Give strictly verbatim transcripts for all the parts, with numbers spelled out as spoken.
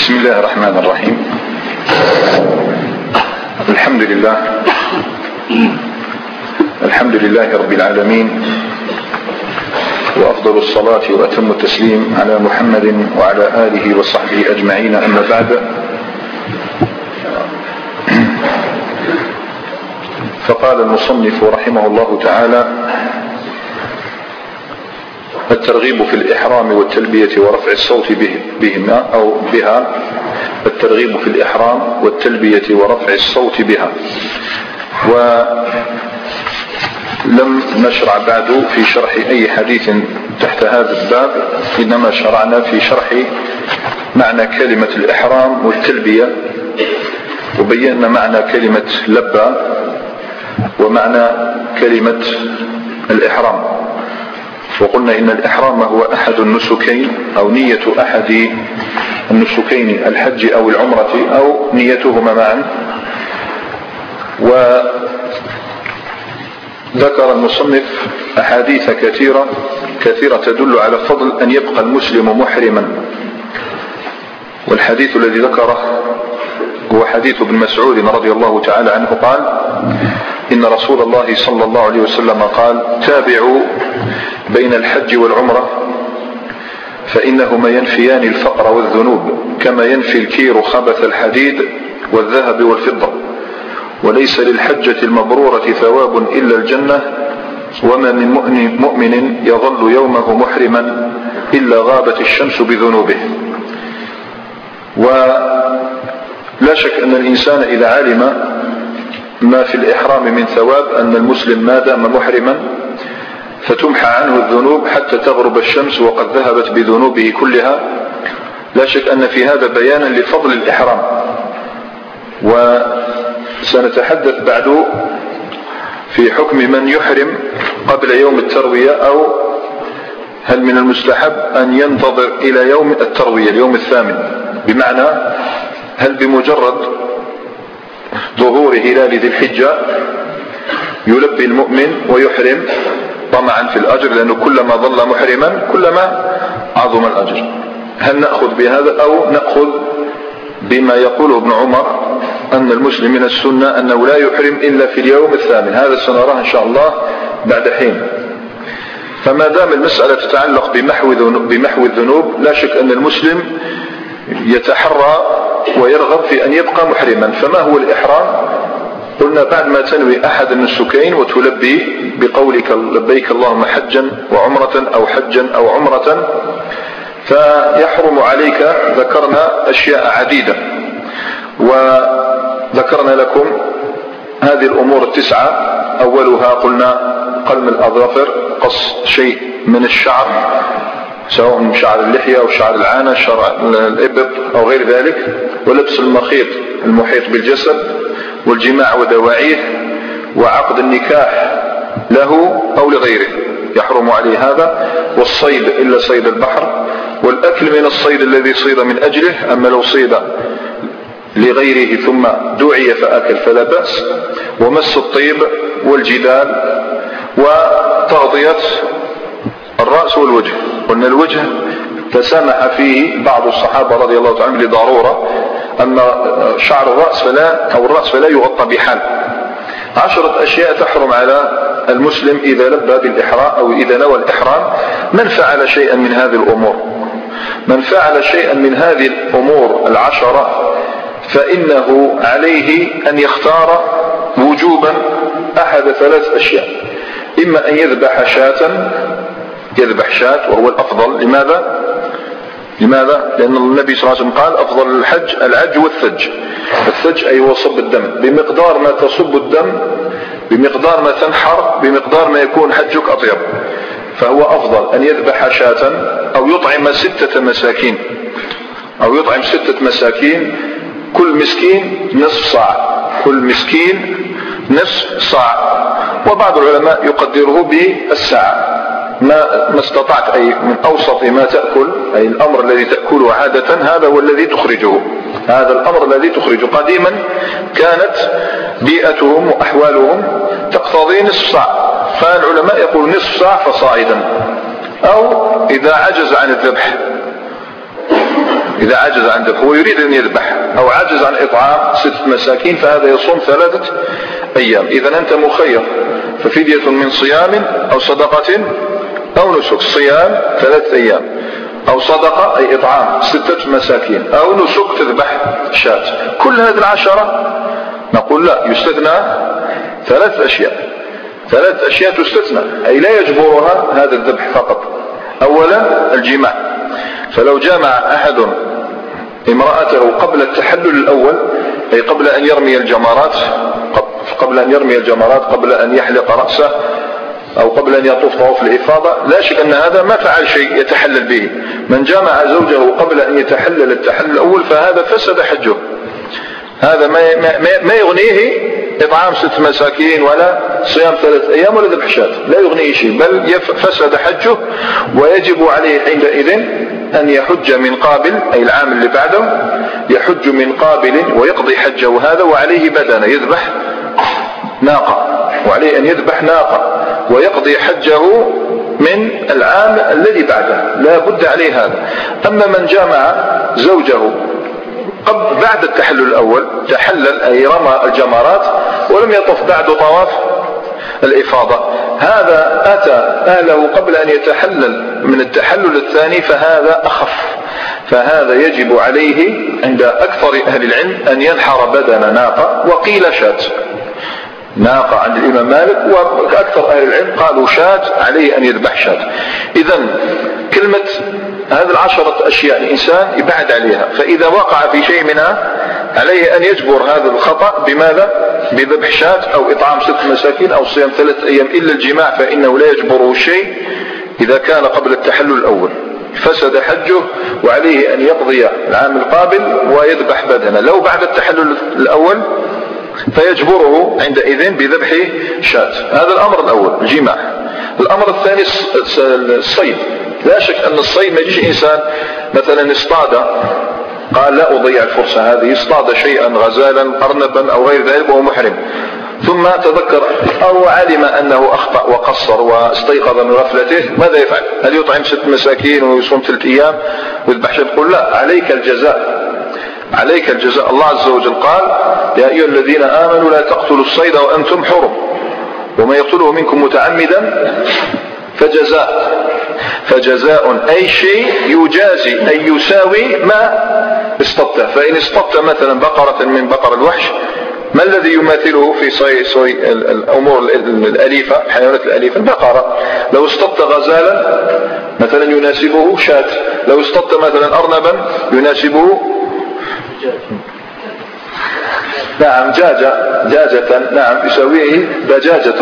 بسم الله الرحمن الرحيم. الحمد لله الحمد لله رب العالمين، وأفضل الصلاة وأتم التسليم على محمد وعلى آله وصحبه أجمعين. أما بعد، فقال المصنف رحمه الله تعالى: الترغيب في الإحرام والتلبية ورفع الصوت بهما أو بها الترغيب في الإحرام والتلبية ورفع الصوت بها. ولم نشرع بعد في شرح أي حديث تحت هذا الباب، إنما شرعنا في شرح معنى كلمة الإحرام والتلبية، وبينا معنى كلمة لبى ومعنى كلمة الإحرام. وقلنا إن الإحرام هو أحد النسكين أو نية أحد النسكين، الحج أو العمرة أو نيتهما معا. وذكر المصنف أحاديث كثيرة كثيرة تدل على فضل أن يبقى المسلم محرما. والحديث الذي ذكره هو حديث ابن مسعود رضي الله تعالى عنه قال: إن رسول الله صلى الله عليه وسلم قال: تابعوا بين الحج والعمرة فإنهما ينفيان الفقر والذنوب كما ينفي الكير خبث الحديد والذهب والفضة، وليس للحجة المبرورة ثواب إلا الجنة، وما من مؤمن يظل يومه محرما إلا غابت الشمس بذنوبه. ولا شك أن الإنسان إذا علم ما في الإحرام من ثواب، أن المسلم ما دام محرما فتمحى عنه الذنوب حتى تغرب الشمس وقد ذهبت بذنوبه كلها، لا شك أن في هذا بيانا لفضل الإحرام. وسنتحدث بعد في حكم من يحرم قبل يوم التروية، أو هل من المستحب أن ينتظر إلى يوم التروية اليوم الثامن، بمعنى هل بمجرد ظهور هلال ذي الحجة يلبي المؤمن ويحرم طمعا في الأجر، لأنه كلما ظل محرما كلما عظم الأجر؟ هل نأخذ بهذا أو نأخذ بما يقوله ابن عمر أن المسلم من السنة أنه لا يحرم إلا في اليوم الثامن؟ هذا سنراه إن شاء الله بعد حين. فما دام المسألة تتعلق بمحو الذنوب، لا شك أن المسلم يتحرى ويرغب في أن يبقى محرما. فما هو الإحرام؟ قلنا بعد ما تنوي أحد النسكين وتلبي بقولك لبيك اللهم حجا وعمرة أو حجا أو عمرة، فيحرم عليك، ذكرنا أشياء عديدة، وذكرنا لكم هذه الأمور التسعة. أولها قلنا قلم الأظافر، قص شيء من الشعر سواء من شعر اللحية أو شعر العانة، شعر الإبط أو غير ذلك، ولبس المخيط المحيط بالجسد، والجماع ودواعيه، وعقد النكاح له أو لغيره يحرم عليه هذا، والصيد إلا صيد البحر، والأكل من الصيد الذي صيد من أجله، أما لو صيد لغيره ثم دعي فأكل فلا بأس، ومس الطيب والجدال، وتغطية الرأس والوجه. قلنا الوجه تسامح فيه بعض الصحابة رضي الله تعالى عنهم لضرورة، أما شعر الرأس فلا أو الرأس فلا يغطى بحال. عشرة أشياء تحرم على المسلم إذا لبى بالإحرام أو إذا نوى الإحرام. من فعل شيئا من هذه الأمور من فعل شيئا من هذه الأمور العشرة فإنه عليه أن يختار وجوبا أحد ثلاث أشياء: إما أن يذبح شاة يذبح شاة وهو الأفضل. لماذا؟ لماذا؟ لأن النبي صلى الله عليه وسلم قال: أفضل الحج العج والثج. الثج أي هو صب الدم، بمقدار ما تصب الدم، بمقدار ما تنحر، بمقدار ما يكون حجك أطيب. فهو أفضل أن يذبح شاة أو يطعم ستة مساكين أو يطعم ستة مساكين، كل مسكين نصف صاع، كل مسكين نصف صاع. وبعض العلماء يقدره بالساعة، ما ما استطعت، أي من أوسط ما تأكل، أي الأمر الذي تأكله عادة هذا هو الذي تخرجه، هذا الأمر الذي تخرجه. قديما كانت بيئتهم وأحوالهم تقتضي نصف صاع، فالعلماء يقول نصف صاع فصاعدا، أو إذا عجز عن الذبح إذا عجز عن ذبح ويريد أن يذبح أو عجز عن إطعام ستة مساكين فهذا يصوم ثلاثة أيام. إذا أنت مخير، ففدية من صيام أو صدقة أو نسك. صيام ثلاثة أيام، أو صدقة أي إطعام ستة مساكين، أو نسك تذبح شاة. كل هذه العشرة نقول لا، يستثنى ثلاث أشياء. ثلاث أشياء تستثنى أي لا يجبرها هذا الذبح فقط. أولا الجماع، فلو جامع أحد امرأته قبل التحلل الأول أي قبل أن يرمي الجمرات، قبل أن يرمي الجمرات قبل أن يحلق رأسه أو قبل أن يطوف طواف الإفاضة، لا شك أن هذا ما فعل شيء يتحلل به. من جامع زوجه قبل أن يتحلل التحلل الأول فهذا فسد حجه. هذا ما ما يغنيه إطعام ست مساكين ولا صيام ثلاث أيام ولا ذبح شاة، لا يغنيه شيء، بل فسد حجه. ويجب عليه عندئذ أن يحج من قابل أي العام اللي بعده، يحج من قابل ويقضي حجه هذا، وعليه بدنه يذبح ناقة، وعليه أن يذبح ناقة ويقضي حجه من العام الذي بعده، لا بد عليه هذا. أما من جامع زوجه قبل بعد التحلل الأول، تحلل أي رمى الجمرات ولم يطف بعد طواف الإفاضة، هذا أتى أهله قبل أن يتحلل من التحلل الثاني، فهذا أخف. فهذا يجب عليه عند أكثر أهل العلم أن ينحر بدن ناقة، وقيل شاة. ناقة عند الإمام مالك، وأكثر أهل العلم قالوا شاة، عليه أن يذبح شاة. إذن كلمة هذه العشرة أشياء الإنسان يبعد عليها، فإذا وقع في شيء منها عليه أن يجبر هذا الخطأ بماذا؟ بذبح شاة أو إطعام ست مساكين أو صيام ثلاث أيام، إلا الجماع فإنه لا يجبره شيء إذا كان قبل التحلل الأول، فسد حجه وعليه أن يقضي العام القابل ويذبح بدنه. لو بعد التحلل الأول فيجبره عندئذ بذبح شاة. هذا الأمر الأول الجماع. الأمر الثاني الصيد. لا شك أن الصيد ما يجيش إنسان مثلا اصطاد قال لا أضيع الفرصة هذه، اصطاد شيئا غزالا أرنبا أو غير ذلك وهو محرم، ثم تذكر أو علم أنه أخطأ وقصر واستيقظ من غفلته، ماذا يفعل؟ هل يطعم ست مساكين ويصوم ثلاث أيام ويذبح شاة؟ يقول لا، عليك الجزاء، عليك الجزاء. الله عز وجل قال يا أيها الذين آمنوا لا تقتلوا الصيد وأنتم حرم وما يقتله منكم متعمدا فجزاء. فجزاء أي شيء يجازي أي يساوي ما اصطدته. فإن اصطدت مثلا بقرة من بقر الوحش، ما الذي يماثله في صي صي الأمور الأليفة، الحيوانات الأليفة؟ البقرة. لو اصطدت غزالا مثلا يناسبه شاة، لو اصطدت مثلا أرنبا يناسبه نعم جاجة جاجة نعم يساويه دجاجة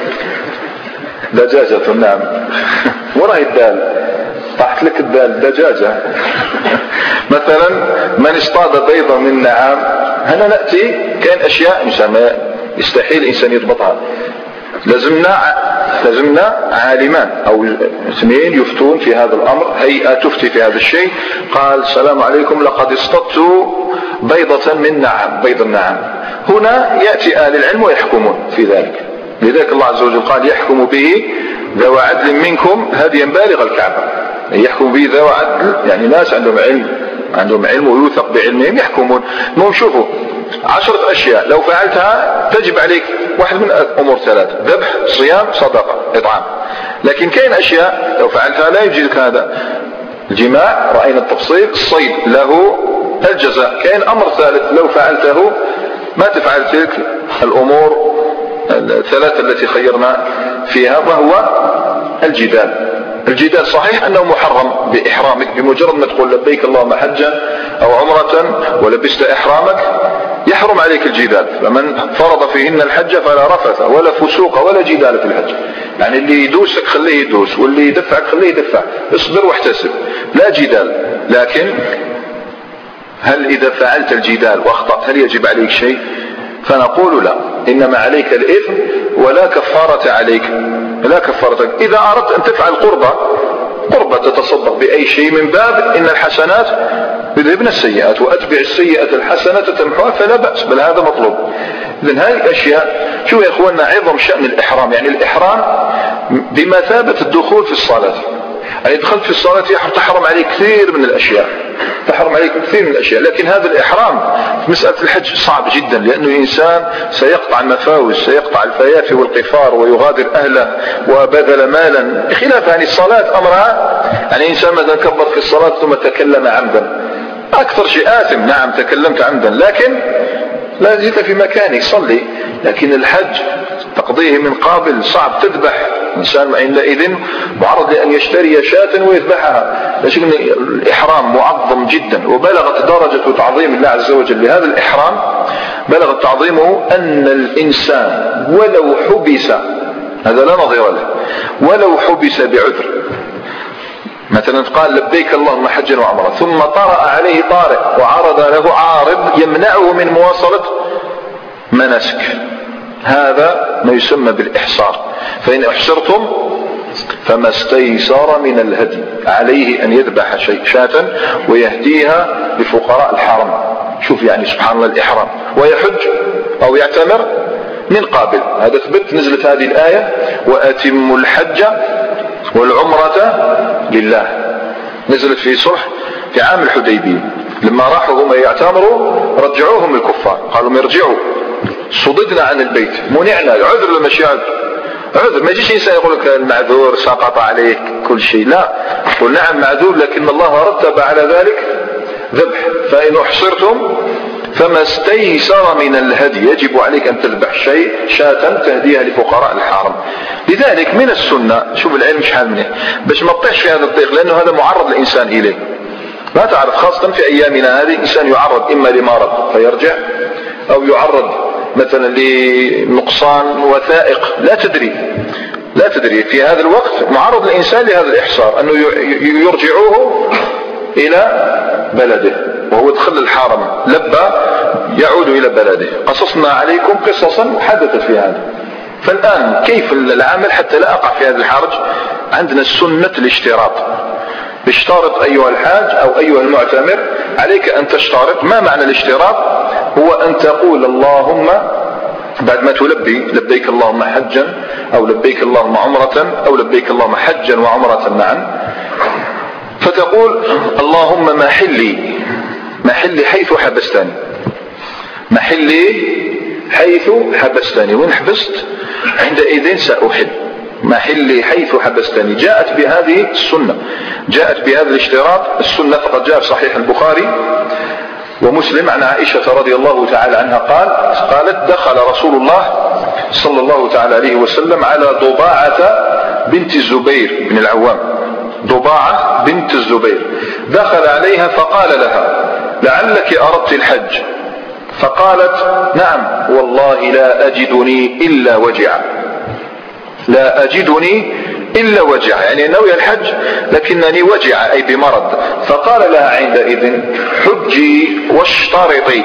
دجاجة نعم وراء الدال طحت لك الدال دجاجة. مثلا من اصطاد بيضا من نعام، هنا نأتي كان أشياء إنسان يستحيل إنسان يضبطها، لازمنا لازمنا عالمان أو اثنين يفتون في هذا الأمر، هيئة تفتي في هذا الشيء. قال السلام عليكم لقد اصطدت بيضة من نعام، بيض النعام. هنا يأتي أهل العلم ويحكمون في ذلك. لذلك الله عز وجل قال يحكم به ذو عدل منكم هديا بالغ الكعبة، يحكم به ذو عدل يعني ناس عندهم علم، عندهم علم ويوثق بعلمهم يحكمون. المهم شوفوا عشرة أشياء لو فعلتها تجب عليك واحد من أمور ثلاثة: ذبح، صيام، صدقة، إطعام. لكن كاين أشياء لو فعلتها لا يجيك هذا. الجماع رأينا التفصيل، الصيد له الجزاء. كاين أمر ثالث لو فعلته ما تفعل تلك الأمور الثلاثة التي خيرنا فيها، وهو الجدال. الجدال صحيح أنه محرم بإحرامك، بمجرد ما تقول لبيك اللهم حجا أو عمرة ولبست إحرامك يحرم عليك الجدال. فمن فرض فيهن الحج فلا رفث ولا فسوق ولا جدال في الحج، يعني اللي يدوسك خليه يدوس واللي يدفعك خليه يدفع، اصبر واحتسب، لا جدال. لكن هل إذا فعلت الجدال واخطأت هل يجب عليك شيء؟ فنقول لا، إنما عليك الإثم ولا كفارة عليك، لا كفارة. إذا أردت أن تفعل قربة قربة تتصدق بأي شيء من باب إن الحسنات يذهبن السيئات وأتبع السيئة الحسنة تمحوها فلا بأس، بل هذا مطلوب. إذن هذه الأشياء شو يا إخواننا عظم شأن الإحرام، يعني الإحرام بمثابة الدخول في الصلاة. يعني دخلت في الصلاة تحرم عليك كثير من الأشياء، تحرم عليك كثير من الأشياء. لكن هذا الإحرام في مسألة الحج صعب جدا، لأنه الإنسان سيقطع المفاوز، سيقطع الفيافي والقفار ويغادر أهله وبذل مالا، خلاف يعني الصلاة أمرها يعني إنسان مثلا كبر في الصلاة ثم تكلم عمدا، أكثر شيء آثم، نعم تكلمت عمدا لكن لا زلت في مكانك صلي. لكن الحج تقضيه من قابل صعب، تذبح إنسان عندئذ معرض لأن يشتري شاة ويذبحها، لكن الإحرام معظم جدا. وبلغت درجة تعظيم الله عز وجل لهذا الإحرام، بلغت تعظيمه أن الإنسان ولو حبس، هذا لا نظير له، ولو حبس بعذر، مثلا قال لبيك اللهم حجا وعمرة ثم طرأ عليه طارئ وعرض له عارض يمنعه من مواصلة مناسك، هذا ما يسمى بالإحصار. فإن أحصرتم فما استيسر من الهدي، عليه أن يذبح شيء شاة ويهديها لفقراء الحرم. شوف يعني سبحان الله الإحرام، ويحج أو يعتمر من قابل. هذا ثبت، نزلت هذه الآية وأتموا الحج والعمرة لله، نزلت في صلح في عام الحديبية، لما راحوا هم يعتمروا رجعوهم الكفار، قالوا يرجعوا، صددنا عن البيت، منعنا، عذر لما شيء عذر عذر ما يجيش إنسان يقول لك المعذور سقط عليك كل شيء، لا، قل نعم معذور، لكن الله رتب على ذلك ذبح. فإن أحصرتم فما استيسر من الهدي، يجب عليك أن تذبح شيء شاة تهديها لفقراء الحرم. لذلك من السنة، شوف العلم شحال منه باش ما تطيحش في هذا الضيق، لأنه هذا معرض الإنسان إليه، ما تعرف، خاصة في أيامنا هذه الإنسان يعرض إما لمرض فيرجع، أو يعرض مثلا لنقصان وثائق، لا تدري لا تدري في هذا الوقت معرض الإنسان لهذا الإحصار، أنه يرجعوه إلى بلده وهو دخل الحرم، لبى يعود إلى بلده. قصصنا عليكم قصصا حدثت في هذا. فالآن كيف العمل حتى لا أقع في هذا الحرج؟ عندنا سنة الاشتراط، اشترط أيها الحاج أو أيها المعتمر، عليك أن تشترط. ما معنى الاشتراط؟ هو أن تقول اللهم بعد ما تلبي لبيك اللهم حجا أو لبيك اللهم عمرة أو لبيك اللهم حجا وعمرة معا، فتقول اللهم محلي محلي حيث حبستني، محلي حيث حبستني، وإن حبست عندئذ سأحل، محلي حيث حبستني. جاءت بهذه السنة، جاءت بهذا الاشتراط السنة، فقد جاء في صحيح البخاري ومسلم عن عائشة رضي الله تعالى عنها قال قالت دخل رسول الله صلى الله تعالى عليه وسلم على ضباعة بنت الزبير بن العوام، ضباعة بنت الزبير، دخل عليها فقال لها لعلك أردت الحج، فقالت نعم والله لا أجدني إلا وجعا، لا أجدني إلا وجع، يعني نوي الحج لكنني وجع أي بمرض. فقال لها عندئذ حجي واشترطي،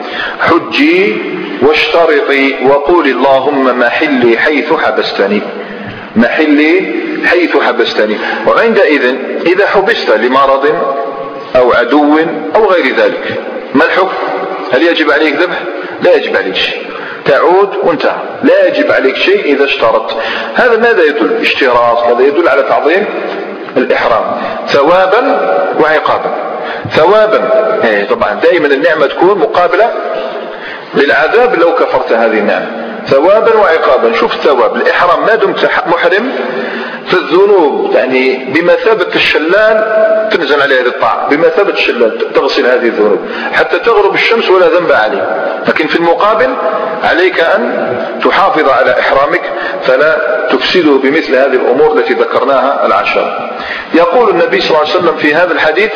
حجي واشترطي وقولي اللهم محلي حيث حبستني، محلي حيث حبستني. وعندئذ إذا حبست لمرض أو عدو أو غير ذلك ما الحكم؟ هل يجب عليك ذبح؟ لا يجب عليك شيء، تعود وانتهى، لا يجب عليك شيء إذا اشترطت. هذا ماذا يدل؟ اشتراط، هذا يدل على تعظيم الإحرام ثوابا وعقابا. ثوابا يعني طبعا دائما النعمة تكون مقابلة للعذاب لو كفرت هذه النعمة، ثوابا وعقابا. شوف الثواب، الإحرام ما دمت محرم فالذنوب يعني بمثابة الشلال تنزل عليه هذه الطاعة، بمثابة الشلال تغسل هذه الذنوب حتى تغرب الشمس ولا ذنب عليك. لكن في المقابل عليك أن تحافظ على إحرامك فلا تفسده بمثل هذه الأمور التي ذكرناها العشر. يقول النبي صلى الله عليه وسلم في هذا الحديث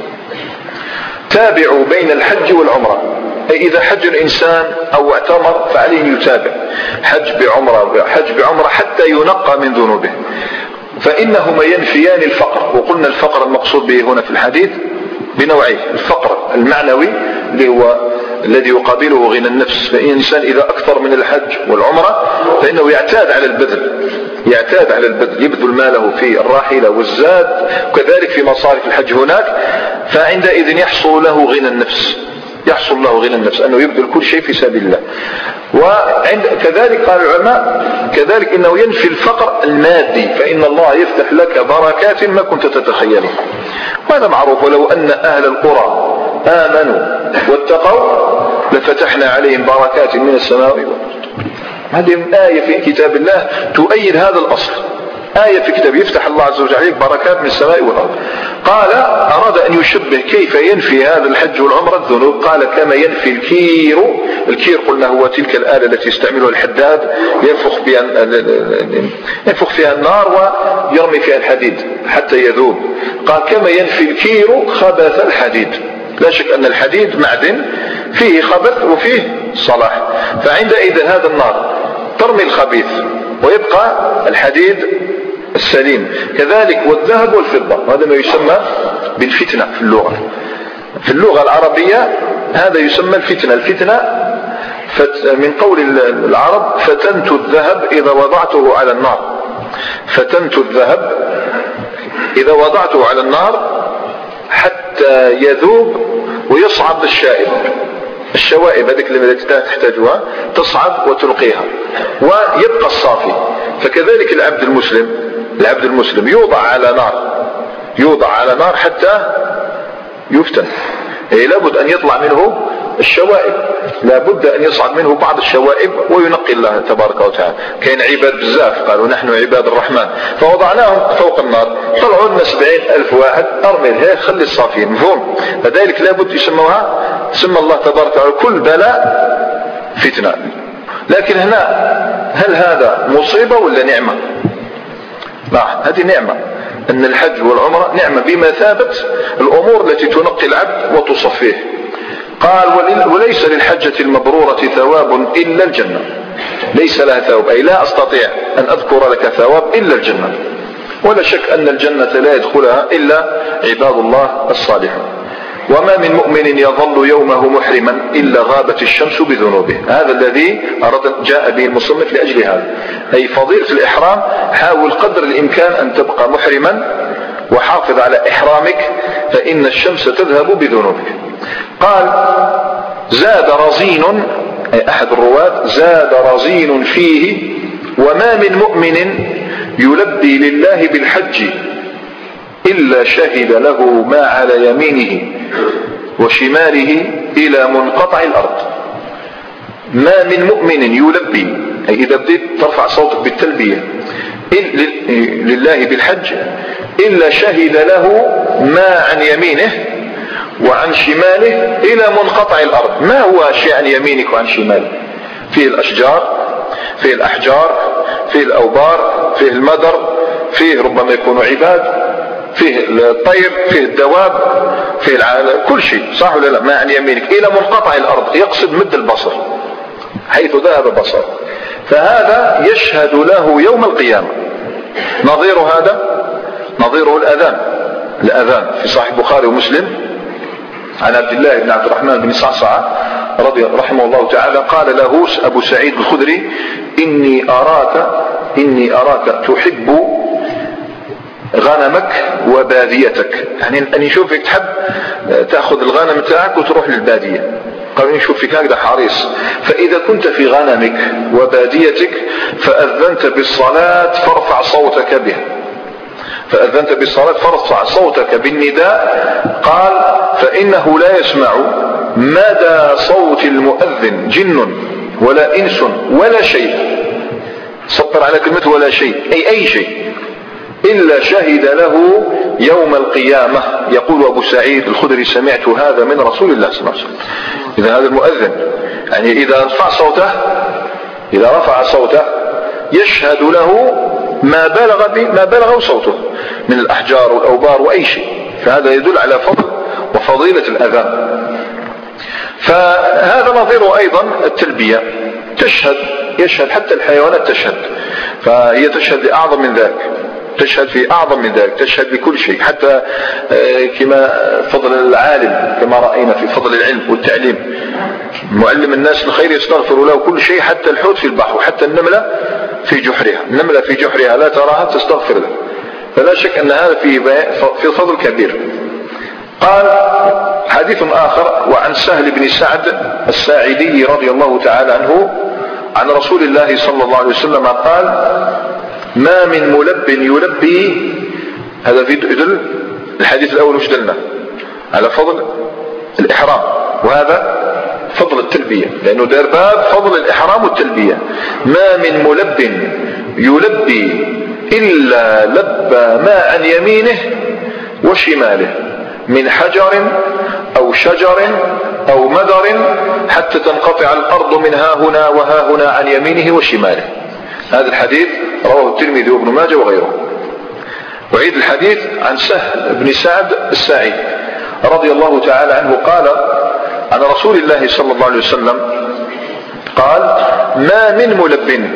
تابعوا بين الحج والعمرة، أي إذا حج الإنسان أو اعتمر فعليه يتابع حج بعمرة حج بعمرة حتى ينقى من ذنوبه، فإنهما ينفيان الفقر. وقلنا الفقر المقصود به هنا في الحديث بنوعين، الفقر المعنوي اللي هو الذي يقابله غنى النفس، فإن الإنسان إذا أكثر من الحج والعمرة فإنه يعتاد على البذل، يعتاد على البذل، يبذل ماله في الراحلة والزاد وكذلك في مصارف الحج هناك، فعندئذ يحصل له غنى النفس، يحصل له غنى النفس، أنه يبذل كل شيء في سبيل الله. وعند كذلك قال العلماء كذلك إنه ينفي الفقر المادي، فإن الله يفتح لك بركات ما كنت تتخيلها، وهذا معروف. ولو أن أهل القرى آمنوا واتقوا لفتحنا عليهم بركات من السماء والأرض. هذه آية في كتاب الله تؤيد هذا الأصل، آية في كتاب يفتح الله عز وجل عليك بركات من السماء والأرض. قال أراد أن يشبه كيف ينفي هذا الحج والعمرة الذنوب، قال كما ينفي الكير. الكير قلنا هو تلك الآلة التي يستعملها الحداد ينفخ بها ينفخ فيها النار ويرمي فيها الحديد حتى يذوب. قال كما ينفي الكير خبث الحديد. لا شك أن الحديد معدن فيه خبث وفيه صلاح، فعندئذ هذا النار ترمي الخبيث ويبقى الحديد السليم. كذلك والذهب والفضة، وهذا ما يسمى بالفتنة في اللغة. في اللغة العربية هذا يسمى الفتنة. الفتنة من قول العرب فتنت الذهب إذا وضعته على النار. فتنت الذهب إذا وضعته على النار حتى يذوب ويصعد الشائب. الشوائب هذيك التي تحتاجها تصعد وتلقيها ويبقى الصافي. فكذلك العبد المسلم العبد المسلم يوضع على نار يوضع على نار حتى يفتن. إيه لابد أن يطلع منه الشوائب، لابد أن يصعد منه بعض الشوائب وينقي الله تبارك وتعالى. كاين عباد بزاف قالوا نحن عباد الرحمن فوضعناهم فوق النار، طلعوا لنا سبعين ألف واحد أرمي هي خلي الصافين مفهوم. فذلك لابد يسموها سمى الله تبارك وتعالى كل بلاء فتنة. لكن هنا هل هذا مصيبة ولا نعمة؟ لا، هذه نعمة. أن الحج والعمرة نعمة بمثابة الأمور التي تنقي العبد وتصفيه. قال وليس للحجة المبرورة ثواب إلا الجنة. ليس لها ثواب أي لا أستطيع أن أذكر لك ثواب إلا الجنة. ولا شك أن الجنة لا يدخلها إلا عباد الله الصالحون. وما من مؤمن يظل يومه محرما إلا غابت الشمس بذنوبه. هذا الذي أراد جاء به المصنف لأجل هذا، أي فضيلة الإحرام. حاول قدر الإمكان أن تبقى محرما وحافظ على إحرامك فإن الشمس تذهب بذنوبك. قال زاد رزين أي أحد الرواة زاد رزين فيه وما من مؤمن يلبي لله بالحج إلا شهد له ما على يمينه وشماله إلى منقطع الأرض. ما من مؤمن يلبي أي إذا بديت ترفع صوتك بالتلبية لله بالحج إلا شهد له ما عن يمينه وعن شماله إلى منقطع الأرض. ما هو شيء عن يمينك وعن شمالك؟ فيه الأشجار، فيه الأحجار، فيه الأوبار، فيه المدر، فيه ربما يكونوا عباد، فيه الطير، فيه الدواب، فيه العالم، كل شيء صح ولا لا؟ ما عن يمينك إلى منقطع الأرض يقصد مد البصر حيث ذهب بصر. فهذا يشهد له يوم القيامة. نظير هذا نظيره الأذان. الأذان في صحيح البخاري ومسلم عن عبد الله بن عبد الرحمن بن صعصعة رضي رحمه الله تعالى قال له أبو سعيد الخدري إني أراك إني أراك تحب غنمك وباديتك، يعني أن يشوفك تحب تأخذ الغنم تاعك وتروح للبادية. قال نشوف فيك هكذا حريص. فإذا كنت في غنمك وباديتك فأذنت بالصلاة فارفع صوتك بها فأذنت بالصلاة فارفع صوتك بالنداء. قال فإنه لا يسمع مدى صوت المؤذن جن ولا إنس ولا شيء. سطر على كلمة ولا شيء أي أي شيء إلا شهد له يوم القيامة. يقول أبو سعيد الخدري سمعت هذا من رسول الله صلى الله عليه وسلم. إذا هذا المؤذن يعني إذا رفع صوته إذا رفع صوته يشهد له ما بلغ ما بلغ صوته من الأحجار والأوبار وأي شيء. فهذا يدل على فضل وفضيلة الأذان. فهذا نظيره أيضا التلبية تشهد يشهد حتى الحيوانات تشهد. فهي تشهد لأعظم من ذلك تشهد في أعظم من ذلك تشهد بكل شيء حتى كما فضل العالم كما رأينا في فضل العلم والتعليم. معلم الناس الخير يستغفر له كل شيء حتى الحوت في البحر وحتى النملة في جحرها. النملة في جحرها لا تراها تستغفر له. فلا شك أن هذا في في فضل كبير. قال حديث آخر وعن سهل بن سعد الساعدي رضي الله تعالى عنه عن رسول الله صلى الله عليه وسلم قال: ما من ملب يلبي. هذا في يدل الحديث الأول وش دلنا على فضل الإحرام، وهذا فضل التلبية، لأنه دار باب فضل الإحرام والتلبية. ما من ملب يلبي إلا لبى ما عن يمينه وشماله من حجر أو شجر أو مدر حتى تنقطع الأرض من ها هنا وها هنا عن يمينه وشماله. هذا الحديث رواه الترمذي وابن ماجه وغيره. وعيد الحديث عن سهل بن سعد الساعدي رضي الله تعالى عنه قال عن رسول الله صلى الله عليه وسلم قال: ما من ملب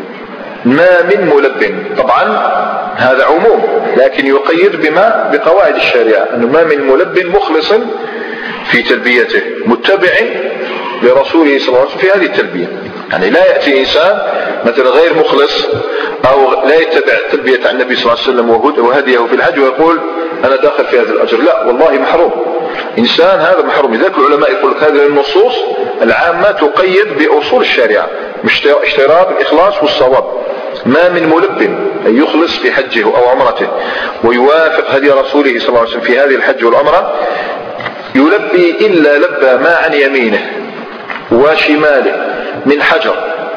ما من ملب. طبعا هذا عموم، لكن يقيد بما بقواعد الشريعة، أنه ما من ملب مخلص في تلبيته متبع لرسوله صلى الله عليه وسلم في هذه التلبية. يعني لا يأتي إنسان مثلا غير مخلص أو لا يتبع تلبية عن النبي صلى الله عليه وسلم وهديه في الحج ويقول أنا داخل في هذا الأجر، لا والله محروم. إنسان هذا محروم. لذلك العلماء يقول لك هذه النصوص العامة تقيد بأصول الشريعة، مش اشتراط الإخلاص والصواب. ما من ملب أن يخلص في حجه أو عمرته ويوافق هدي رسوله صلى الله عليه وسلم في هذه الحج والعمرة يلبي إلا لبى ما عن يمينه وشماله من حجر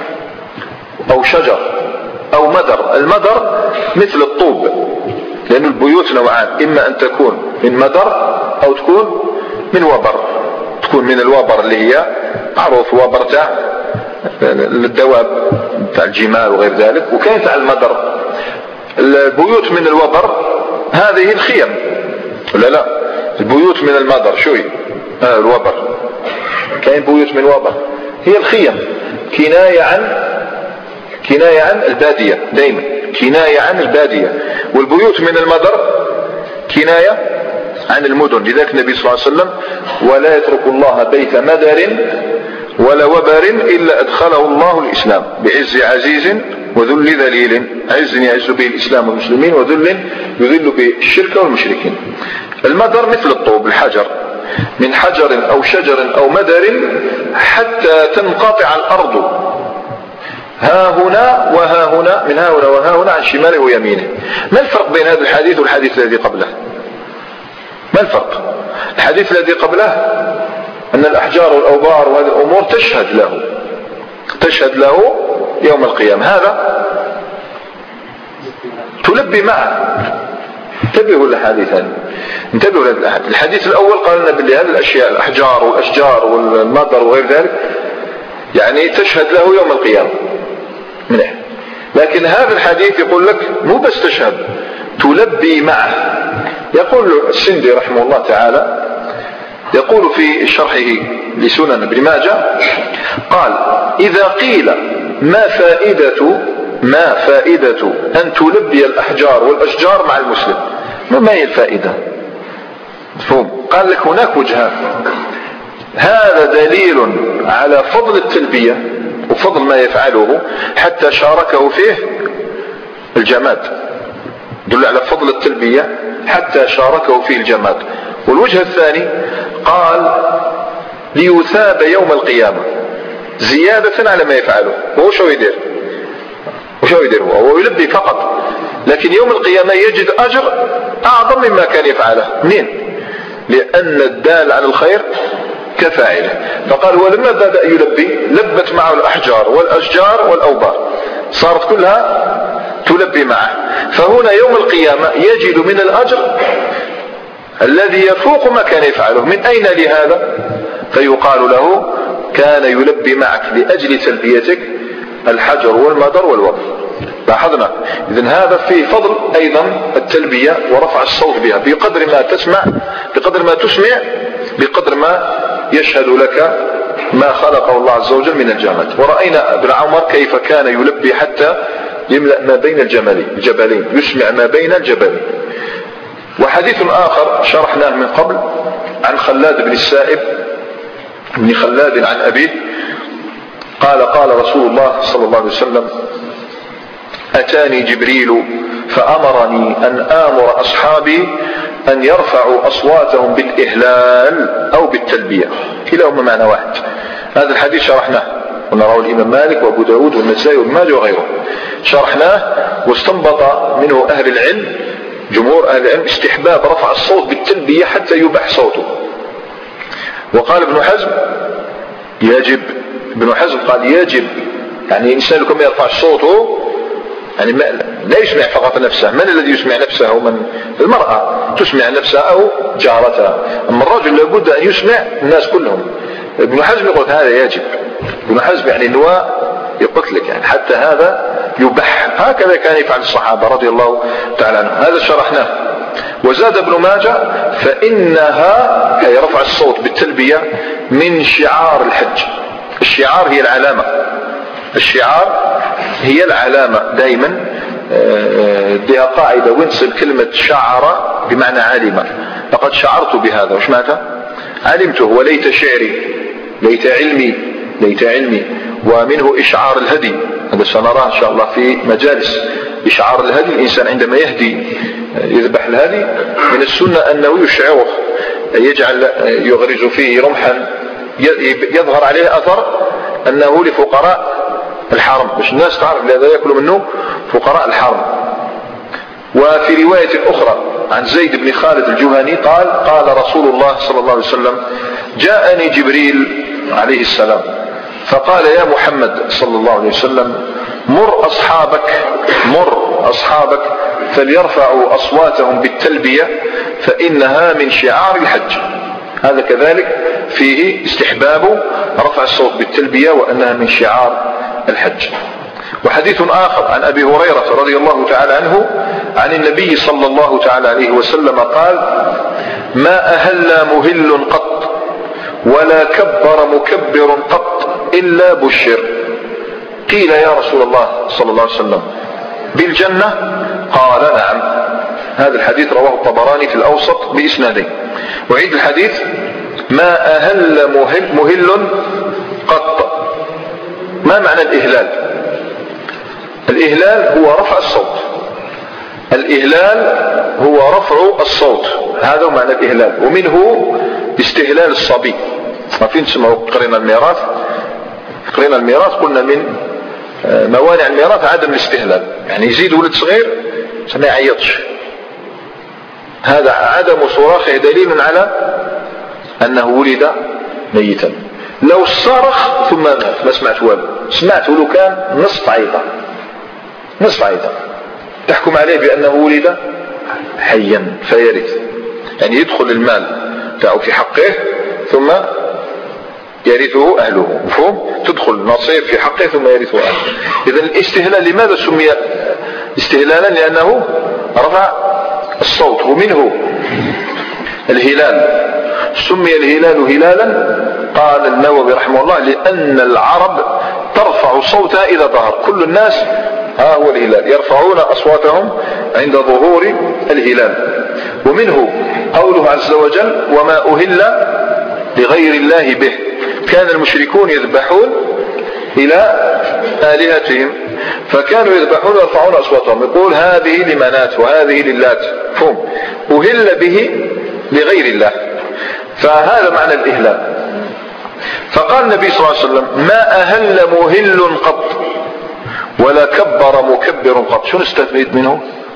أو شجر أو مدر. المدر مثل الطوب، لأن البيوت نوعان، إما أن تكون من مدر أو تكون من وبر. تكون من الوبر اللي هي معروف وبر تاع الدواب تاع الجمال وغير ذلك، وكانت على المدر. البيوت من الوبر هذه الخيم، ولا لا؟ البيوت من المدر شوي آه الوبر، كاين بيوت من وبر هي الخيم، كناية عن كناية عن البادية، دائما كناية عن البادية. والبيوت من المدر كناية عن المدن. لذلك النبي صلى الله عليه وسلم: ولا يترك الله بيت مدر ولا وبر إلا أدخله الله الإسلام بعز عزيز وذل ذليل. عز يعز به الإسلام والمسلمين، وذل يذل به الشرك والمشركين. المدر مثل الطوب الحجر، من حجر أو شجر أو مدر حتى تنقطع الأرض ها هنا وها هنا، من ها هنا وها هنا عن شماله ويمينه. ما الفرق بين هذا الحديث والحديث الذي قبله؟ ما الفرق؟ الحديث الذي قبله أن الأحجار والأوبار وهذه الأمور تشهد له تشهد له يوم القيامة، هذا تلبي معه. انتبهوا للحديث هذا، انتبهوا للحديث. الحديث الأول قال لنا باللي هذه الأشياء الأحجار والأشجار والمدر وغير ذلك يعني تشهد له يوم القيامة منه. لكن هذا الحديث يقول لك مو بس تشهد، تلبي معه. يقول السندي رحمه الله تعالى يقول في شرحه لسنن ابن ماجه قال: إذا قيل ما فائدة ما فائدة أن تلبي الأحجار والأشجار مع المسلم، ما هي الفائدة؟ مفهوم؟ قال لك هناك وجهان. هذا دليل على فضل التلبية وفضل ما يفعله حتى شاركه فيه الجماد، دل على فضل التلبية حتى شاركه فيه الجماد. والوجه الثاني قال: ليثاب يوم القيامة زيادة على ما يفعله. وهو شو يدير وشو يدير هو يلبي فقط، لكن يوم القيامة يجد أجر أعظم مما كان يفعله. منين؟ لأن الدال على الخير كفاعله. فقال: ولما بدأ يلبي لبت معه الأحجار والأشجار والأوبار، صارت كلها تلبي معه. فهنا يوم القيامة يجد من الأجر الذي يفوق ما كان يفعله. من أين لهذا؟ فيقال له: كان يلبي معك لأجل تلبيتك الحجر والمدر والوبر. لاحظنا إذن هذا فيه فضل أيضا التلبية ورفع الصوت بها، بقدر ما تسمع بقدر ما تسمع بقدر ما يشهد لك ما خلقه الله عز وجل من الجماد. ورأينا ابن عمر كيف كان يلبي حتى يملأ ما بين الجبلين، يسمع ما بين الجبلين. وحديث آخر شرحناه من قبل عن خلاد بن السائب بن خلاد عن أبيه قال: قال رسول الله صلى الله عليه وسلم: أتاني جبريل فأمرني أن آمر أصحابي أن يرفعوا أصواتهم بالإهلال أو بالتلبية، كلاهما معنى واحد. هذا الحديث شرحناه ونراه الإمام مالك وأبو داود والنسائي وابن ماجه وغيره، شرحناه واستنبط منه أهل العلم جمهور أهل العلم استحباب رفع الصوت بالتلبية حتى يباح صوته. وقال ابن حزم يجب، ابن حزم قال يجب، يعني الإنسان كما يرفع صوته يعني لا يسمع فقط نفسه. من الذي يسمع نفسه؟ من المرأة تسمع نفسها أو جارتها، أما الرجل لابد أن يسمع الناس كلهم. ابن حزم يقول هذا يجب، ابن حزم يعني النواء يقول لك يعني حتى هذا يبح، هكذا كان يفعل الصحابة رضي الله تعالى عنهم. هذا شرحناه. وزاد ابن ماجه فإنها أي رفع الصوت بالتلبية من شعار الحج. الشعار هي العلامة، الشعار هي العلامة دائما ديها قاعدة وينصب كلمة شعر بمعنى علم. لقد شعرت بهذا، وش معناته؟ علمته. وليت شعري، ليت علمي، ليت علمي. ومنه إشعار الهدي، هذا سنراه إن شاء الله في مجالس. إشعار الهدي، الإنسان عندما يهدي يذبح الهدي من السنة أنه يشعره، يجعل يغرز فيه رمحا يظهر عليه أثر أنه لفقراء الحرم، باش الناس تعرف لهذا يأكل منه فقراء الحرم. وفي رواية أخرى عن زيد بن خالد الجهني قال قال رسول الله صلى الله عليه وسلم جاءني جبريل عليه السلام فقال يا محمد صلى الله عليه وسلم مر أصحابك مر أصحابك فليرفعوا أصواتهم بالتلبية فإنها من شعار الحج. هذا كذلك فيه استحباب رفع الصوت بالتلبية وأنها من شعار الحج. وحديث آخر عن أبي هريرة رضي الله تعالى عنه عن النبي صلى الله تعالى عليه وسلم قال ما أهل مهل قط ولا كبر مكبر قط إلا بشر. قيل يا رسول الله صلى الله عليه وسلم بالجنة؟ قال نعم. هذا الحديث رواه الطبراني في الأوسط بإسنادين. وعيد الحديث ما أهل مهل, مهل قط. ما معنى الإهلال؟ الإهلال هو رفع الصوت، الإهلال هو رفع الصوت، هذا معنى الإهلال. ومنه استهلال الصبي. ما فين نسمعوا قرينا الميراث، قرينا الميراث قلنا من موانع الميراث عدم الاستهلال، يعني يزيد ولد صغير ما يعيطش، هذا عدم صراخه دليل على أنه ولد ميتا. لو صرخ ثم مات ما سمعت والو، سمعت ولو كان نصف عيطة نصف عيطة تحكم عليه بأنه ولد حيا فيرث، يعني يدخل المال تاعه في حقه ثم يرثه أهله، مفهوم؟ تدخل نصيب في حقه ثم يرثه أهله. إذن الاستهلال لماذا سمي استهلالا؟ لأنه رفع الصوت. ومنه الهلال، سمي الهلال هلالا قال النووي رحمه الله لأن العرب ترفع صوتها إذا ظهر كل الناس، ها هو الهلال، يرفعون أصواتهم عند ظهور الهلال. ومنه قوله عز وجل وما أهل لغير الله به، كان المشركون يذبحون إلى آلهتهم فكانوا يذبحون ويرفعون أصواتهم، يقول هذه لمنات وهذه للات، فهم أهل به لغير الله، فهذا معنى الإهلال. فقال النبي صلى الله عليه وسلم ما أهل مهل قط ولا كبر مكبر قط. شو نستفيد منه؟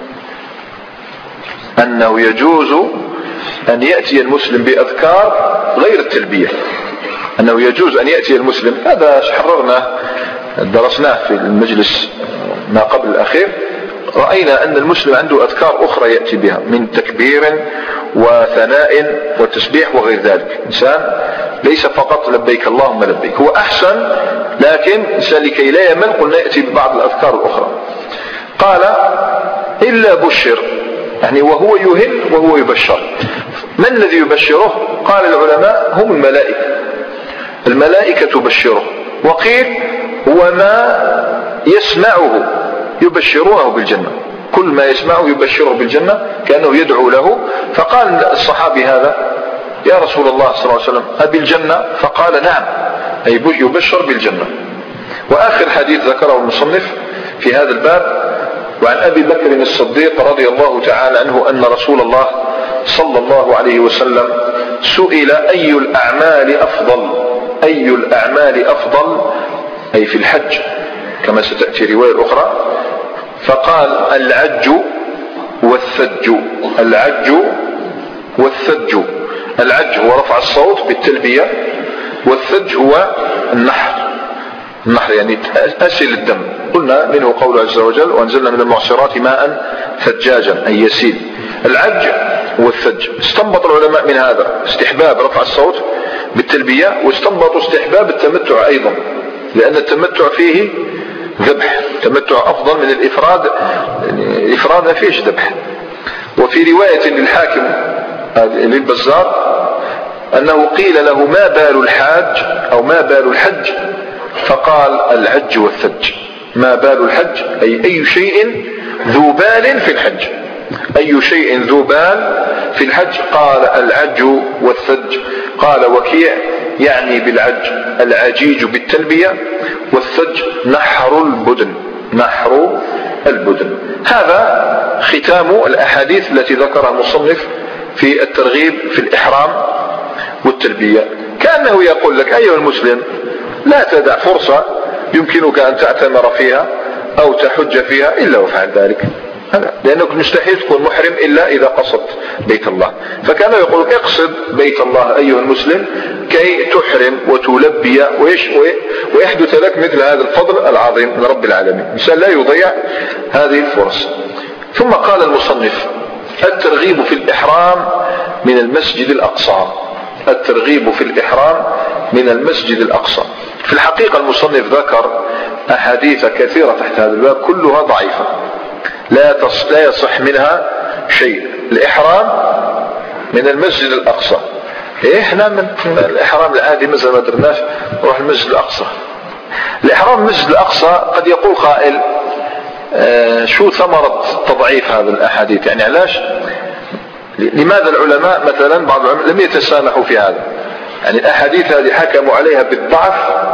أنه يجوز أن يأتي المسلم بأذكار غير التلبية، أنه يجوز أن يأتي المسلم، هذا حررناه درسناه في المجلس ما قبل الأخير، رأينا أن المسلم عنده أذكار أخرى يأتي بها من تكبير وثناء وتسبيح وغير ذلك. إنسان ليس فقط لبيك اللهم لبيك، هو أحسن، لكن إنسان لكي لا يمل قلنا يأتي ببعض الأذكار الأخرى. قال إلا بشر، يعني وهو يهل وهو يبشر. من الذي يبشره؟ قال العلماء هم الملائكة، الملائكة تبشره. وقيل هو ما يسمعه يبشرونه بالجنة، كل ما يسمعه يبشره بالجنة كأنه يدعو له. فقال الصحابي هذا يا رسول الله صلى الله عليه وسلم أبي الجنة؟ فقال نعم، أي يبشر بالجنة. وآخر حديث ذكره المصنف في هذا الباب وعن أبي بكر الصديق رضي الله تعالى عنه أن رسول الله صلى الله عليه وسلم سئل أي الأعمال أفضل، أي الأعمال أفضل أي في الحج كما ستأتي رواية أخرى، فقال العج والثج. العج والثج، العج هو رفع الصوت بالتلبية، والثج هو النحر. النحر يعني أسل الدم. قلنا منه قوله عز وجل وأنزلنا من المعصرات ماء ثجاجا أي يسيل. العج والثج استنبط العلماء من هذا استحباب رفع الصوت بالتلبية، واستنبطوا استحباب التمتع أيضا، لأن التمتع فيه ذبح، التمتع أفضل من الإفراد، الإفراد ما فيش ذبح. وفي رواية للحاكم للبزار أنه قيل له ما بال الحاج أو ما بال الحج، فقال العج والثج. ما بال الحج أي أي شيء ذو بال في الحج، أي شيء ذو بال في الحج، قال العج والثج. قال وكيع يعني بالعج العجيج بالتلبية، والثج نحر البدن، نحر البدن. هذا ختام الأحاديث التي ذكرها المصنف في الترغيب في الإحرام والتلبية. كأنه يقول لك أيها المسلم لا تدع فرصة يمكنك أن تعتمر فيها أو تحج فيها إلا وفعل ذلك، لأنك مستحيل تكون محرم إلا إذا قصدت بيت الله. فكان يقول اقصد بيت الله أيها المسلم كي تحرم وتلبي ويحدث لك مثل هذا الفضل العظيم من رب العالمين. الإنسان لا يضيع هذه الفرص. ثم قال المصنف الترغيب في الإحرام من المسجد الأقصى. الترغيب في الإحرام من المسجد الأقصى. في الحقيقة المصنف ذكر أحاديث كثيرة تحت هذا الباب كلها ضعيفة لا لا يصح منها شيء. الإحرام من المسجد الأقصى، إحنا من الإحرام العادي مثلا ما درناش نروح المسجد الأقصى. الإحرام المسجد الأقصى قد يقول قائل آه شو ثمرة تضعيف هذا الأحاديث؟ يعني علاش لماذا العلماء مثلا بعض العلماء لم يتسامحوا في هذا؟ يعني الأحاديث هذه حكموا عليها بالضعف،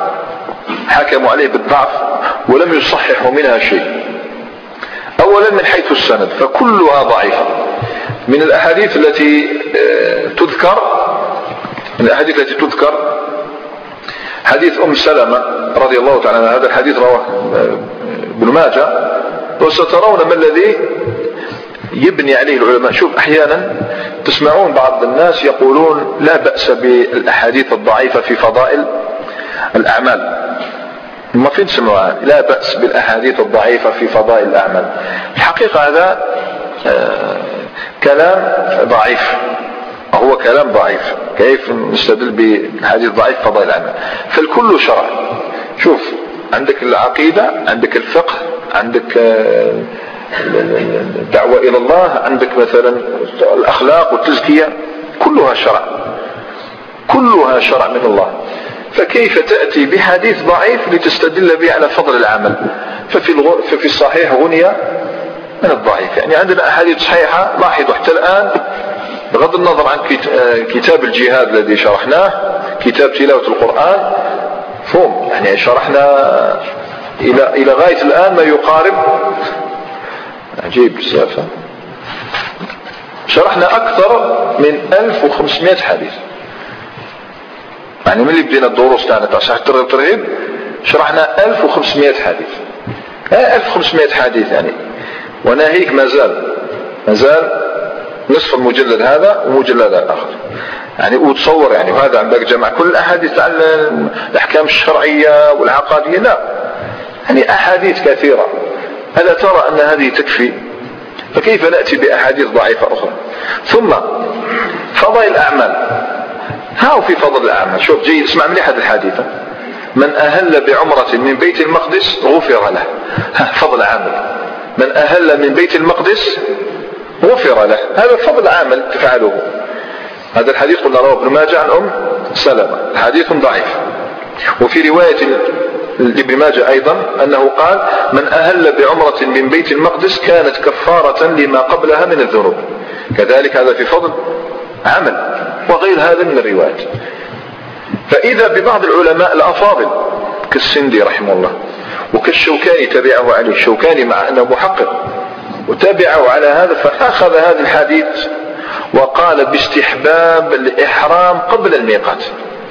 حكموا عليه بالضعف ولم يصححوا منها شيء. أولا من حيث السند فكلها ضعيفة. من الأحاديث التي تذكر من الأحاديث التي تذكر حديث أم سلمة رضي الله تعالى عنها، هذا الحديث رواه ابن ماجه، وسترون ما الذي يبني عليه العلماء. شوف أحيانا تسمعون بعض الناس يقولون لا بأس بالأحاديث الضعيفة في فضائل الأعمال، ما فين سمعوها لا بأس بالأحاديث الضعيفة في فضائل الأعمال. الحقيقة هذا آه كلام ضعيف، هو كلام ضعيف. كيف نستدل بالحديث ضعيف فضائل الأعمال؟ فالكل شرع. شوف عندك العقيدة، عندك الفقه، عندك آه الدعوة إلى الله، عندك مثلا الأخلاق والتزكية، كلها شرع، كلها شرع من الله. فكيف تأتي بحديث ضعيف لتستدل به على فضل العمل؟ ففي, الغ... ففي الصحيح غنية من الضعيف. يعني عندنا أحاديث صحيحة لاحظوا حتى الآن بغض النظر عن كتاب الجهاد الذي شرحناه، كتاب تلاوة القرآن فهم يعني شرحنا إلى إلى غاية الآن ما يقارب عجيب بزاف، شرحنا أكثر من ألف وخمسمائة حديث. يعني من اللي بدينا الدروس تاعنا تاع صحة الترغيب والترهيب شرحنا ألف وخمسمائة حديث. ألف وخمسمائة حديث يعني، وناهيك مازال مازال نصف المجلد هذا ومجلد آخر يعني. وتصور يعني وهذا عندك جمع كل الأحاديث عن الأحكام الشرعية والعقادية؟ لا، يعني أحاديث كثيرة. ألا ترى أن هذه تكفي؟ فكيف نأتي بأحاديث ضعيفة أخرى؟ ثم فضائل الأعمال، هاو في فضل الأعمال. شوف جيد اسمع مليح هذه الحادثة، من أهل بعمرة من بيت المقدس غفر له. فضل عامل، من أهل من بيت المقدس غفر له، هذا فضل عامل تفعله. هذا الحديث قلنا رواه ابن ماجه عن أم سلمة، حديث ضعيف. وفي رواية لابن ماجه أيضا أنه قال من أهل بعمرة من بيت المقدس كانت كفارة لما قبلها من الذنوب. كذلك هذا في فضل عمل، وغير هذا من الروايات. فإذا ببعض العلماء الأفاضل كالسندي رحمه الله وكالشوكاني تبعه عليه، الشوكاني مع أنه محقق وتابعه على هذا، فأخذ هذا الحديث وقال باستحباب الإحرام قبل الميقات.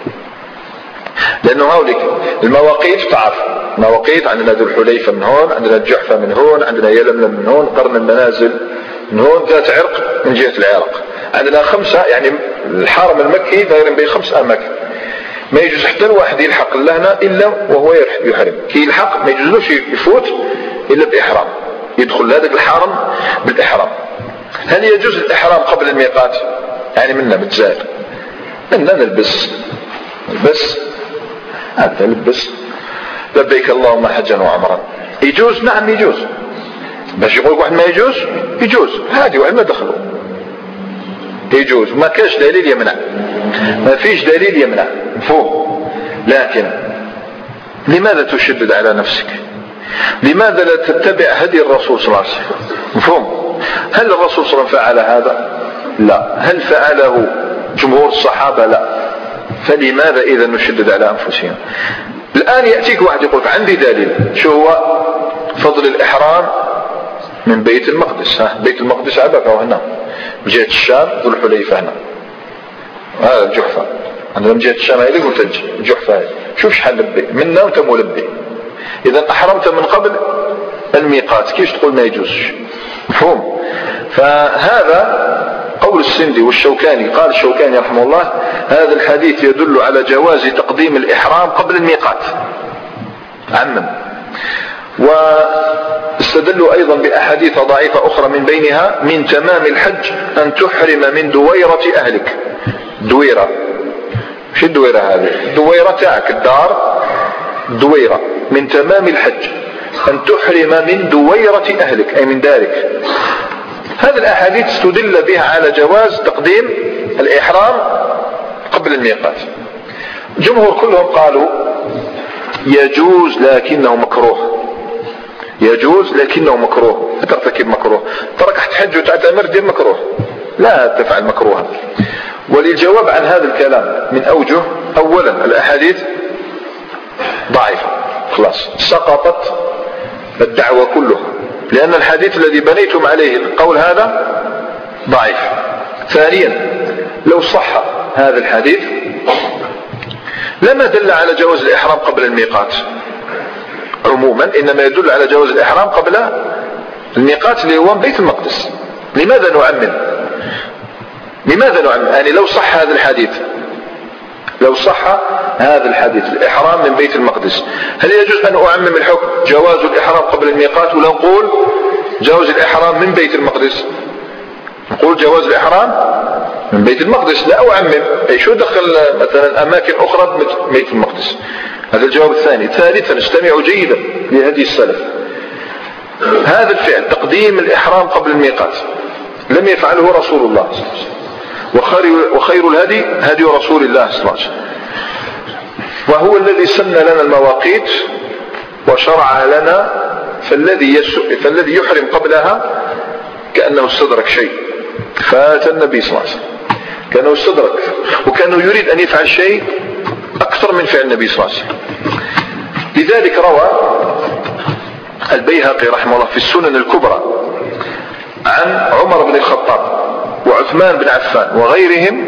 لأنه هؤلاء المواقيت تعرف مواقيت، عندنا ذو الحليفة من هون، عندنا الجحفة من هون، عندنا يلملم من هون، قرن المنازل من هون، ذات عرق من جهة العراق، عندنا خمسة، يعني الحرم المكي داير بين خمس أماكن. ما يجوز حتى الواحد يلحق لهنا إلا وهو يحرم، كي يلحق ما يجوزلوش يفوت إلا بإحرام، يدخل هذا الحرم بالإحرام. هل يجوز الإحرام قبل الميقات؟ يعني منا متزاير، منا نلبس نلبس هذا نلبس لبيك اللهم حجا وعمرا، يجوز؟ نعم يجوز. باش يقول واحد ما يجوز، يجوز، هذه واحد ما دخلوا، يجوز، ما كاش دليل يمنع، ما فيش دليل يمنع، مفهوم. لكن لماذا تشدد على نفسك؟ لماذا لا تتبع هدي الرسول صلى الله عليه وسلم؟ مفهوم. هل الرسول صلى الله عليه وسلم فعل هذا؟ لا. هل فعله جمهور الصحابة؟ لا. فلماذا إذا نشدد على أنفسنا؟ الآن يأتيك واحد يقول عندي دليل، شو هو؟ فضل الإحرام من بيت المقدس. ها بيت المقدس عبك أو هنا من جهة الشام، ذو الحليفة هنا، هذا الجحفة عندنا من جهة الشام، هذه قلت الجحفة، شوف شحال لبي منا وانت ملبي. إذا أحرمت من قبل الميقات، كيف تقول ما يجوزش؟ مفهوم. فهذا قول السندي والشوكاني. قال الشوكاني رحمه الله هذا الحديث يدل على جواز تقديم الإحرام قبل الميقات عمم. واستدلوا أيضا بأحاديث ضعيفة أخرى، من بينها من تمام الحج أن تحرم من دويرة أهلك. دويرة، شو الدويرة هذه؟ دويرة تاعك الدار، دويرة. من تمام الحج أن تحرم من دويرة أهلك، أي من دارك. هذه الأحاديث استدل بها على جواز تقديم الإحرام قبل الميقات. جمهور كلهم قالوا يجوز لكنه مكروه، يجوز لكنه مكروه، لا ترتكب مكروه، ترك تحج وتعتمر دير مكروه، لا تفعل مكروها. وللجواب عن هذا الكلام من أوجه، أولا الأحاديث ضعيفة، خلاص سقطت الدعوة كلها، لأن الحديث الذي بنيتم عليه القول هذا ضعيف. ثانيا لو صح هذا الحديث لما دل على جواز الإحرام قبل الميقات عموما، إنما يدل على جواز الإحرام قبل الميقات اللي هو بيت المقدس. لماذا نعمم؟ لماذا نعمم؟ يعني لو صح هذا الحديث، لو صح هذا الحديث الإحرام من بيت المقدس، هل يجوز أن أعمم الحكم جواز الإحرام قبل الميقات، ولا نقول جواز الإحرام من بيت المقدس؟ نقول جواز الإحرام من بيت المقدس، لا أعمم. أي شو دخل مثلا أماكن أخرى بيت المقدس؟ هذا الجواب الثاني. ثالثا استمعوا جيدا لهدي السلف، هذا الفعل تقديم الإحرام قبل الميقات لم يفعله رسول الله صلى الله عليه وسلم، وخير, وخير الهدي هدي رسول الله صلى الله عليه وسلم، وهو الذي سن لنا المواقيت وشرع لنا. فالذي, فالذي يحرم قبلها كأنه استدرك شيء فات النبي صلى الله عليه وسلم، كأنه استدرك، وكأنه يريد أن يفعل شيء أكثر من فعل النبي صلى الله عليه وسلم. لذلك روى البيهقي رحمه الله في السنن الكبرى عن عمر بن الخطاب وعثمان بن عفان وغيرهم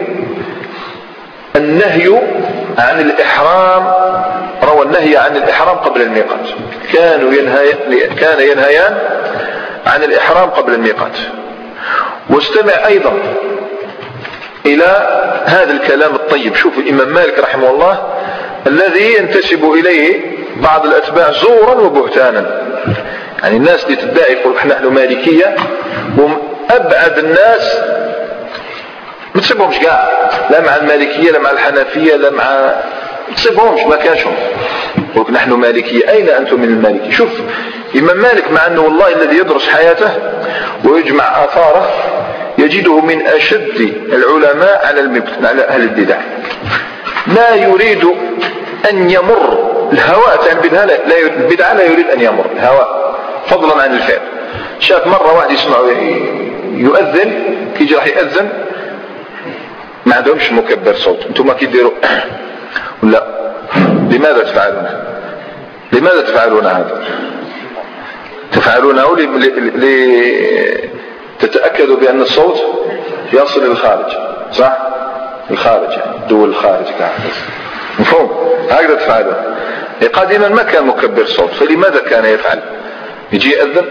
النهي عن الإحرام، روى النهي عن الإحرام قبل الميقات، كانوا ينهي كان ينهيان عن الإحرام قبل الميقات. واستمع أيضا إلى هذا الكلام الطيب. شوف الإمام مالك رحمه الله الذي ينتسب إليه بعض الأتباع زورا وبهتانا، يعني الناس اللي تدعي يقول نحن مالكية، وهم أبعد الناس ما تصيبهمش كاع، لا مع المالكية لا مع الحنفية لا مع ما تصيبهمش، ما كانشهم يقول نحن مالكية. أين أنتم من المالكية؟ شوف إمام مالك مع أنه والله الذي يدرس حياته ويجمع آثاره يجده من أشد العلماء على على أهل البدع، لا يريد أن يمر الهواء عن البدعة، لا البدعة لا يريد أن يمر الهواء فضلا عن الفعل. شاف مرة واحد يسمع يؤذن كي راح يأذن ما عندهمش مكبر صوت، انتم ما كيديروا لا، لماذا تفعلون؟ لماذا تفعلون هذا؟ تفعلونه لتتأكدوا بأن الصوت يصل للخارج، صح؟ الخارج يعني دول الخارج مفهوم؟ هكذا تفعلون. قديما ما كان مكبر صوت، فلماذا كان يفعل؟ يجي يأذن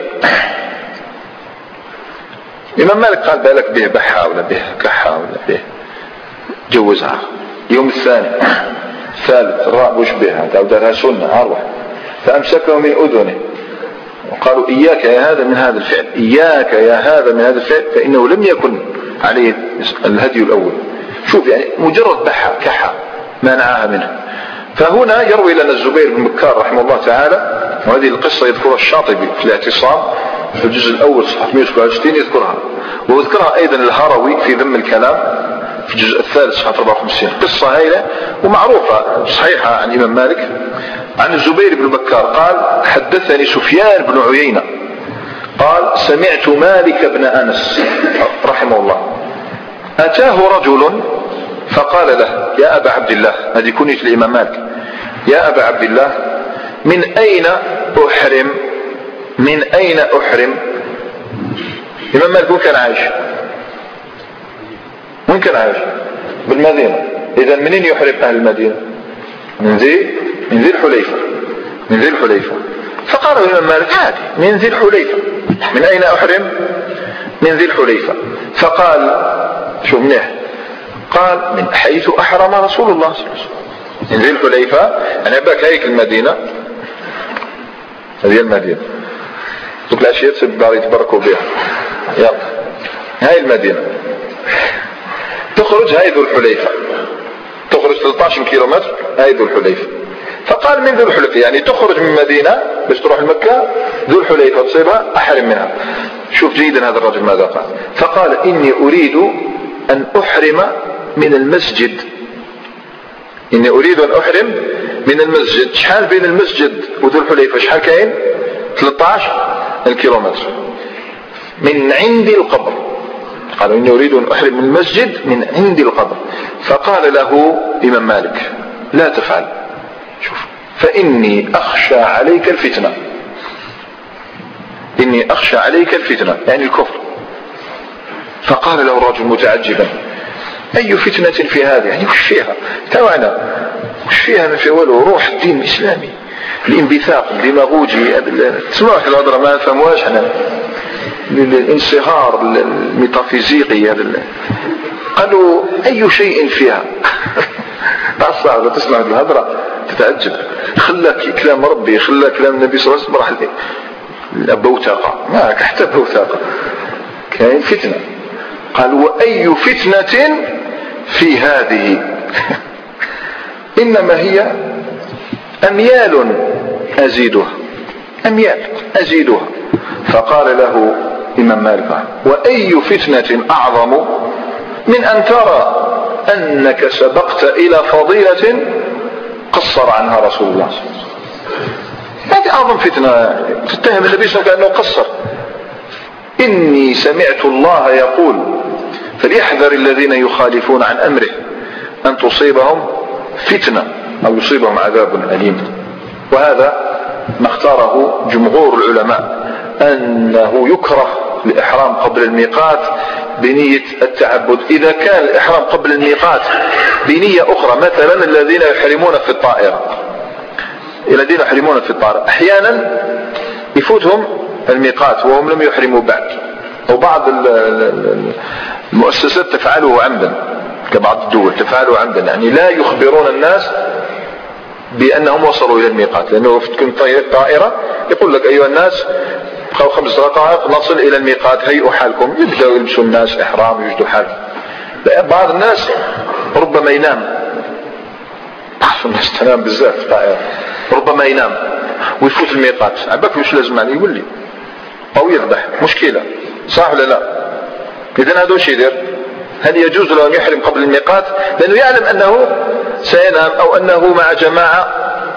الإمام مالك قال بالك به بحة ولا به كحة ولا به جوزها. يوم الثاني الثالث الرابع وش بها هذا ودارها سنة أروح، فأمسكه من أذنه وقالوا إياك يا هذا من هذا الفعل، إياك يا هذا من هذا الفعل، فإنه لم يكن عليه الهدي الأول. شوف يعني مجرد بحة كحة منعها منه. فهنا يروي لنا الزبير بن بكار رحمه الله تعالى، وهذه القصة يذكرها الشاطبي في الاعتصام في الجزء الأول صفحة مئة وواحد وستين يذكرها، ويذكرها أيضا الهروي في ذم الكلام في الجزء الثالث صفحة أربعة وخمسين. قصة هائلة ومعروفة صحيحة عن الإمام مالك عن الزبير بن بكار قال حدثني سفيان بن عيينة قال سمعت مالك بن أنس رحمه الله أتاه رجل فقال له يا أبا عبد الله، هذه كنية الإمام مالك، يا أبا عبد الله من أين أحرم؟ من أين أحرم؟ الإمام مالك وين كان عايش؟ وين كان عايش؟ بالمدينة. إذا منين يحرم أهل المدينة؟ من ذي من ذي الحليفة، من ذي الحليفة. فقال الإمام مالك عادي من ذي الحليفة. من أين أحرم؟ من ذي الحليفة. فقال شو منيح؟ قال من حيث أحرم رسول الله صلى الله عليه وسلم. من ذي الحليفة يعني باك هيك المدينة، هذه المدينة دوك الأشياء تبارك يتبركوا بها. يلا هاي المدينة تخرج هاي ذو الحليفة، تخرج ثلاثة عشر كيلومتر هاي ذو الحليفة. فقال من ذو الحليفة يعني تخرج من مدينة باش تروح لمكة، ذو الحليفة تصيبها أحرم منها. شوف جيدا هذا الرجل ماذا قال. فقال إني أريد أن أحرم من المسجد، إني أريد أن أحرم من المسجد. شحال بين المسجد وذو الحليفة؟ شحال كاين؟ ثلاثة عشر الكيلومتر من عند القبر. قال إني أريد أن أحرم من المسجد من عند القبر. فقال له إمام مالك لا تفعل، شوف فإني أخشى عليك الفتنة، إني أخشى عليك الفتنة يعني الكفر. فقال له الرجل متعجبا أي فتنة في هذا؟ يعني وش فيها؟ توعنا وش فيها؟ ما في ولو روح الدين الإسلامي، الانبثاق الديماغوجي، تسمعوا في الهضرة ما نفهموهاش احنا، الانصهار الميتافيزيقي هذا. قالوا أي شيء فيها؟ تعصب تسمع الهضرة تتعجب. خلى كلام ربي، خلى كلام النبي صلى الله عليه وسلم راح البوتاقة، ما حتى بوتاقة كاين فتنة. قال وأي فتنة في هذه؟ إنما هي أميال أزيدها، أميال أزيدها. فقال له إمام مالك وأي فتنة أعظم من أن ترى أنك سبقت إلى فضيلة قصر عنها رسول الله صلى الله عليه وسلم. هذه أعظم فتنة، تتهم النبي صلى الله عليه وسلم أنه قصر. إني سمعت الله يقول فليحذر الذين يخالفون عن أمره أن تصيبهم فتنة أو يصيبهم عذاب أليم. وهذا ما اختاره جمهور العلماء أنه يكره الإحرام قبل الميقات بنية التعبد. إذا كان الإحرام قبل الميقات بنية أخرى، مثلا الذين يحرمون في الطائرة، الذين يحرمون في الطائرة أحيانا يفوتهم الميقات وهم لم يحرموا بعد، وبعض المؤسسات تفعله عمدا كبعض الدول تفعله عمدا، يعني لا يخبرون الناس بأنهم وصلوا إلى الميقات، لأنه تكون طائرة يقول لك أيها الناس بقوا خمس دقائق نصل إلى الميقات هيئوا حالكم، يبدأوا يلبسوا الناس إحرام يجدوا حالهم. بعض الناس ربما ينام، بعض الناس تنام بزاف في الطائرة، ربما ينام ويفوت الميقات عباك وش لازم يعني يولي أو يذبح، مشكلة صح ولا لا؟ إذن هذا وش يدير؟ هل يجوز له أن يحرم قبل الميقات؟ لأنه يعلم أنه سينام أو أنه مع جماعة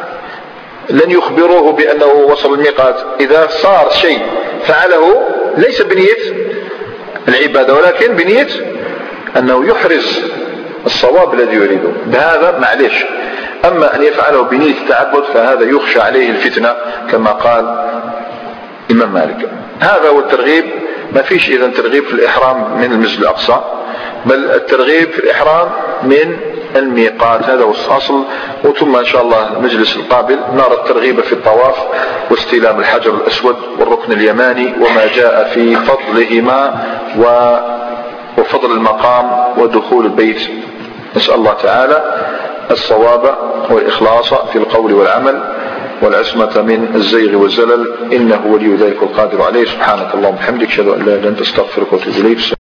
لن يخبروه بأنه وصل الميقات. إذا صار شيء فعله ليس بنية العبادة ولكن بنية أنه يحرز الصواب الذي يريده، بهذا معليش. أما أن يفعله بنية التعبد فهذا يخشى عليه الفتنة كما قال إمام مالك. هذا هو الترغيب. ما فيش إذن ترغيب في الإحرام من المسجد الأقصى، بل الترغيب في الإحرام من الميقات، هذا هو الأصل. وثم إن شاء الله المجلس القابل نرى الترغيب في الطواف واستلام الحجر الأسود والركن اليماني وما جاء في فضلهما وفضل المقام ودخول البيت. نسأل الله تعالى الصواب والإخلاص في القول والعمل والعصمة من الزيغ والزلل، إنه ولي ذلك القادر عليه. سبحانك اللهم وبحمدك، أشهد أن لا إله إلا أنت، أستغفرك وأتوب إليك.